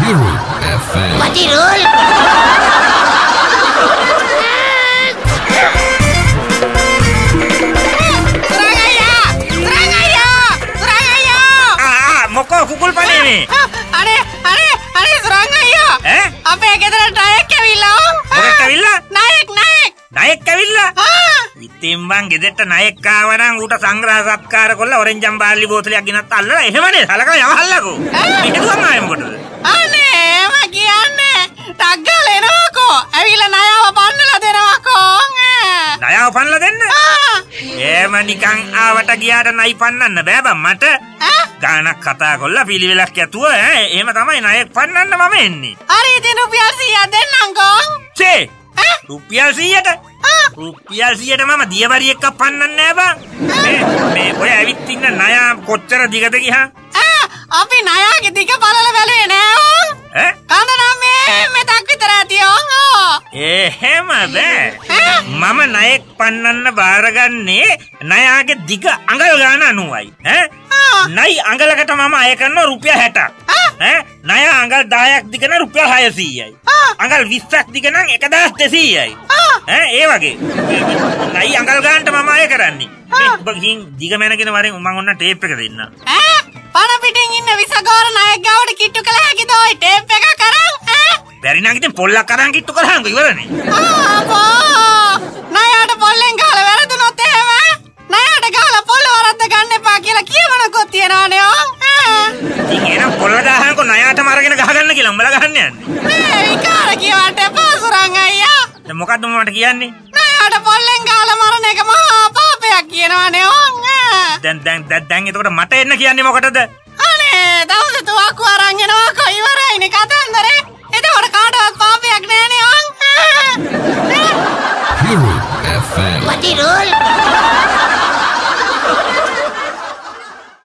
Guru FM. Matirul. Moko kukul pane ni. Are Surangaya. Ape ගෙදර නායක ඇවිල්ලා. මොකක් ඇවිල්ලා? නායක ඇවිල්ලා? ඉතින් මං ගෙදරට නායක ආව නම් ඌට සංග්‍රහ සත්කාර කරලා ඔරෙන්ජම් බාල්ලි බෝතලයක් ගෙනත් අල්ලලා එහෙමනේ සලකා යවහල්ලකෝ. මෙහෙදුවම ආයේ මොකටද? අනේ මම කියන්නේ ටග්ගල එනවාකෝ. ඇවිල්ලා ණයව පන්නලා දෙනවාකෝ. ණයව පන්නලා දෙන්න? එහෙම නිකන් ආවට ගියාට නයි පන්නන්න බෑ බං මට. ගානක් කතා කරලා පිළිවෙලක් ඇතුව එහෙම තමයි ණයක් පන්නන්න මම එන්නේ. හරි ඉතින් රුපියල් 100ක් දෙන්නම්කෝ. චේ රුපියල් 100ට? රුපියල් 100ට මම දියවරි එකක් පන්නන්නේ නෑ බං. මේ ඔය ඇවිත් ඉන්න ණය කොච්චර දිගද ගියා? අපි ණයගේ දිග බලල බැලුවේ නෑ. කඳ නම් මෙතක් විතර ඇති එහෙම බෑ. මම ණයක් පන්නන්න බාරගන්නේ ණයාගේ දිග අඟල් ගාන 90යි. නයි අඟලකට මම අය කරනවා රුපියල් 60ක්. ණය අඟල් 10ක් දිග නම් රුපියල් 600යි. අඟල් 20ක් දිග නම් 1200යි. ඒ වගේ. නයි අඟල් ගානට මම අය කරන්නේ. ඔබ ගිහින් දිග මැනගෙන වරෙන් මම ඔන්න ටේප් එක දෙන්න. පණ පිටින් ඉන්න විසගෝර ණයක් ගාවට කිට්ටු කළ හැකිද ඔය ටේප් එක කරන්? බැරි නම් ඉතින් පොල්ලක් අරන් කිට්ටු කරහන්කෝ ඉවරනේ. ණයට පොල්ලෙන් ගහලා වැරදුනොත් එහෙම ණයට ගහලා පොල්ල වරද්ද ගන්න එපා කියලා කියවනකොත් තියනවනේ ඉතින් එහෙනම් පොල්ල ගහනකො ණයටම අරගෙන ගහගන්න කියලා උඹලා ගහන්න යන්නේ. මේ විකාර කියවට එපා සුරං අයියා. දැන් මොකද්ද මට කියන්නේ? ණයට පොල්ලෙන් ගහලා මරණ එක මහා පාපයක් කියනවනේ දැන් එතකොට මට එන්න කියන්නේ මොකටද? අනේ දවස් තුනක් වරන් එනවාකෝ ඉවරයිනේ කතන්දරේ. එතකොට කාටවත් පාපයක් නෑනේ Guru FM. Matirul.